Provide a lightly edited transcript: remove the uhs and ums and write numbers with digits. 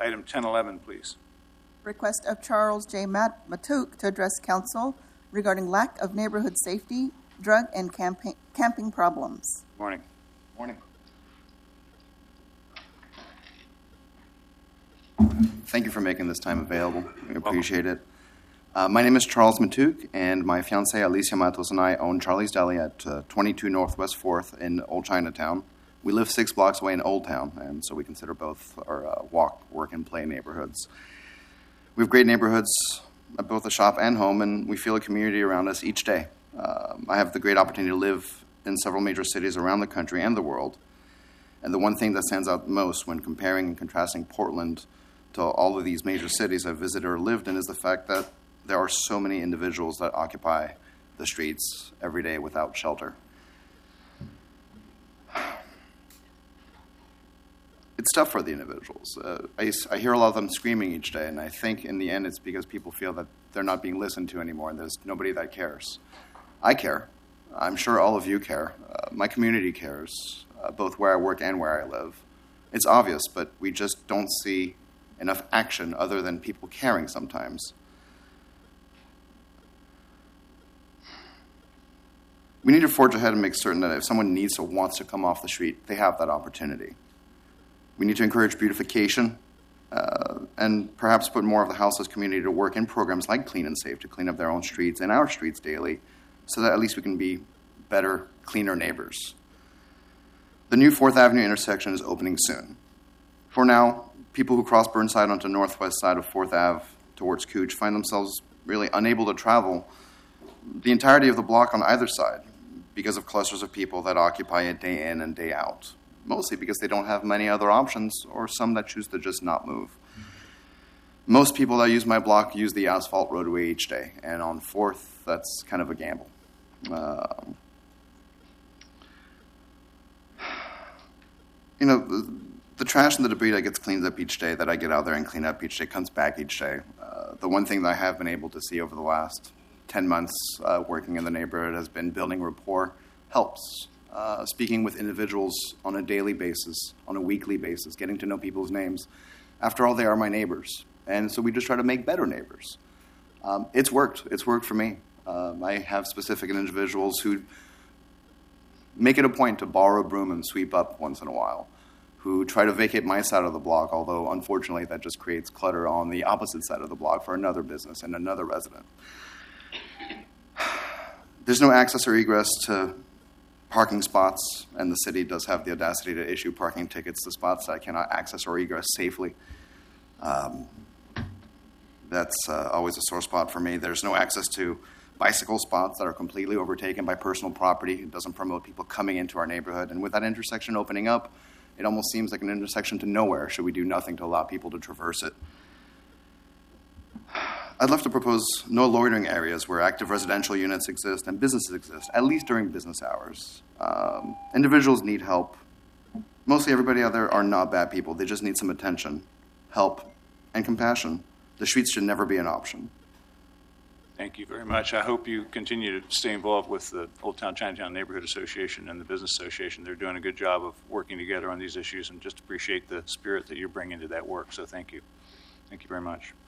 Item 1011, please. Request of Charles J. Matuk to address council regarding lack of neighborhood safety, drug and camping problems. Morning. Morning. Thank you for making this time available. We appreciate it. My name is Charles Matuk, and my fiancée Alicia Matos and I own Charlie's Deli at 22 Northwest 4th in Old Chinatown. We live 6 blocks away in Old Town, and so we consider both our walk, work, and play neighborhoods. We have great neighborhoods at both the shop and home, and we feel a community around us each day. I have the great opportunity to live in several major cities around the country and the world. And the one thing that stands out most when comparing and contrasting Portland to all of these major cities I've visited or lived in is the fact that there are so many individuals that occupy the streets every day without shelter. It's tough for the individuals. I hear a lot of them screaming each day, and I think in the end it's because people feel that they're not being listened to anymore and there's nobody that cares. I care. I'm sure all of you care. My community cares, both where I work and where I live. It's obvious, but we just don't see enough action other than people caring sometimes. We need to forge ahead and make certain that if someone needs or wants to come off the street, they have that opportunity. We need to encourage beautification and perhaps put more of the houseless community to work in programs like Clean and Safe to clean up their own streets and our streets daily so that at least we can be better, cleaner neighbors. The new 4th Avenue intersection is opening soon. For now, people who cross Burnside onto the northwest side of 4th Ave towards Cooch find themselves really unable to travel the entirety of the block on either side because of clusters of people that occupy it day in and day out, mostly because they don't have many other options or some that choose to just not move. Most people that use my block use the asphalt roadway each day, and on 4th, that's kind of a gamble. The trash and the debris that gets cleaned up each day, that I get out there and clean up each day, comes back each day. The one thing that I have been able to see over the last 10 months working in the neighborhood has been building rapport helps. Speaking with individuals on a daily basis, on a weekly basis, getting to know people's names. After all, they are my neighbors. And so we just try to make better neighbors. It's worked. It's worked for me. I have specific individuals who make it a point to borrow a broom and sweep up once in a while, who try to vacate my side of the block, although unfortunately that just creates clutter on the opposite side of the block for another business and another resident. There's no access or egress to parking spots, and the city does have the audacity to issue parking tickets to spots that I cannot access or egress safely. That's always a sore spot for me. There's no access to bicycle spots that are completely overtaken by personal property. It doesn't promote people coming into our neighborhood. And with that intersection opening up, it almost seems like an intersection to nowhere should we do nothing to allow people to traverse it. I'd love to propose no loitering areas where active residential units exist and businesses exist, at least during business hours. Individuals need help. Mostly everybody out there are not bad people. They just need some attention, help, and compassion. The streets should never be an option. Thank you very much. I hope you continue to stay involved with the Old Town Chinatown Neighborhood Association and the Business Association. They're doing a good job of working together on these issues, and just appreciate the spirit that you're bringing to that work. So thank you. Thank you very much.